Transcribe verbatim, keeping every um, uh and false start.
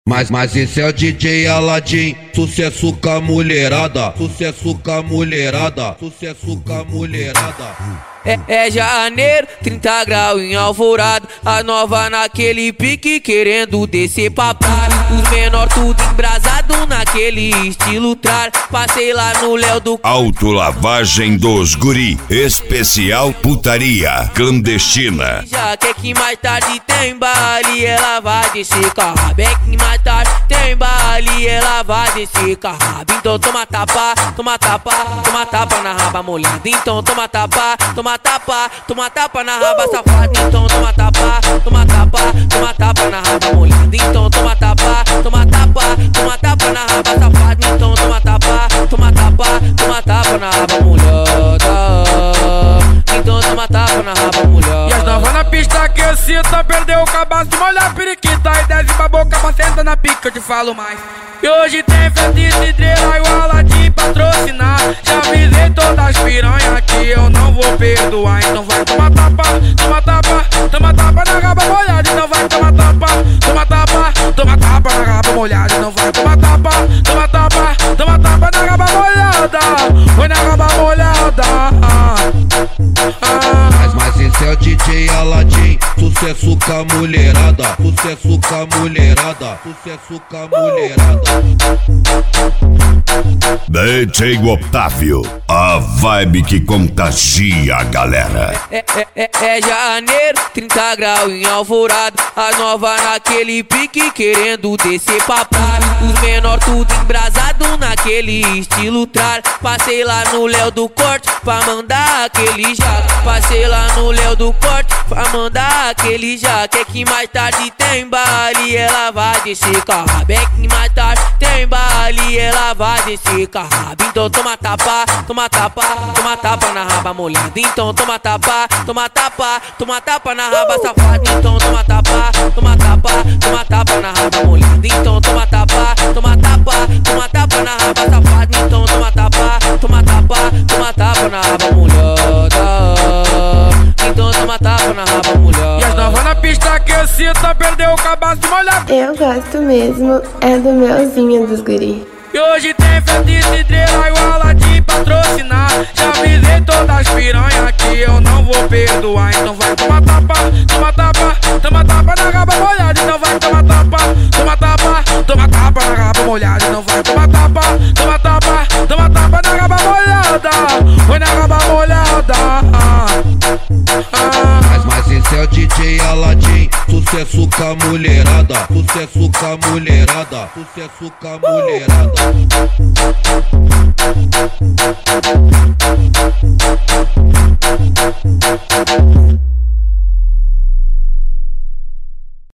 Mas, mas esse é o D J Aladim, sucesso com a mulherada, sucesso com a mulherada, sucesso com a mulherada. É, é janeiro, trinta graus em Alvorada, a nova naquele pique querendo descer pra praia. Os menor tudo embrasado naquele estilo trar. Passei lá no Léo do Autolavagem dos Guri, especial putaria clandestina. Já quer que mais tarde tem baile, ela vai descer com a raba. É que mais tarde tem baile, ela vai descer com a raba. Então toma tapa, toma tapa, toma tapa na raba molhada. Então toma tapa, toma tapa, toma tapa na raba safada. Então toma tapa, toma tapa, toma tapa na raba molhada. Então toma tapa, toma tapa, toma tapa na raba safada. Então toma tapa, toma tapa, toma tapa na raba molhada. Então toma tapa na raba molhada. E as novas na pista que excita, perdeu o cabaço, molha a periquita e desce pra boca pra sentar na pica, eu te falo mais. E hoje tem festa de cidreira e o Aladim patrocinar. Já avisei todas as piranhas que eu não vou perdoar. Então vai tomar tapa, toma tapa, toma tapa na raba molhada. Então vai tomar tapa, toma tapa, toma tapa na raba molhada. Então vai tomar tapa, toma tapa, toma tapa na raba molhada. Foi na raba molhada. Ah, ah. Mas, mas esse é o D J Aladim, sucesso com a mulherada, sucesso com a mulherada, sucesso com a mulherada. D J Otávio, a vibe que contagia a galera. É, é, é, é janeiro, trinta graus em Alvorada, a nova naquele pique querendo descer pra praia. Os menor tudo embrasado naquele estilo trar. Passei lá no Léo do Corte pra mandar aquele jaco. Passei lá no Léo do Corte pra mandar aquele jaco. É que mais tarde tem baile, ela vai descer com a raba. É que mais tarde tem baile, ela vai descer com a raba. Então toma tapa, toma tapa, toma tapa na raba molhada. Então toma tapa, toma tapa, toma tapa na raba safada. Então toma tapa, toma tapa, toma tapa na raba molhada. Então toma tapa, toma tapa, toma tapa na raba safada. Então toma tapa, toma tapa, toma tapa na raba molhada. Então toma tapa na raba molhada. E as novas na pista que excita, perdeu o cabaço, molha. Eu gosto mesmo, é do Melzinho dos Guri. E hoje tem festa de cidreira e o Aladim patrocinar. Já avisei todas as piranhas que eu não vou perdoar. Então vai tomar tapa, toma tapa, toma tapa na raba molhada. Então vai tomar tapa, toma tapa, toma tapa na raba molhada. Então vai tomar tapa, toma tapa, toma tapa na raba molhada. Foi na raba molhada. Ah, ah. Mas, mas esse é o D J Aladim, sucesso com a mulherada, sucesso com a mulherada, sucesso com a mulherada. Thank you.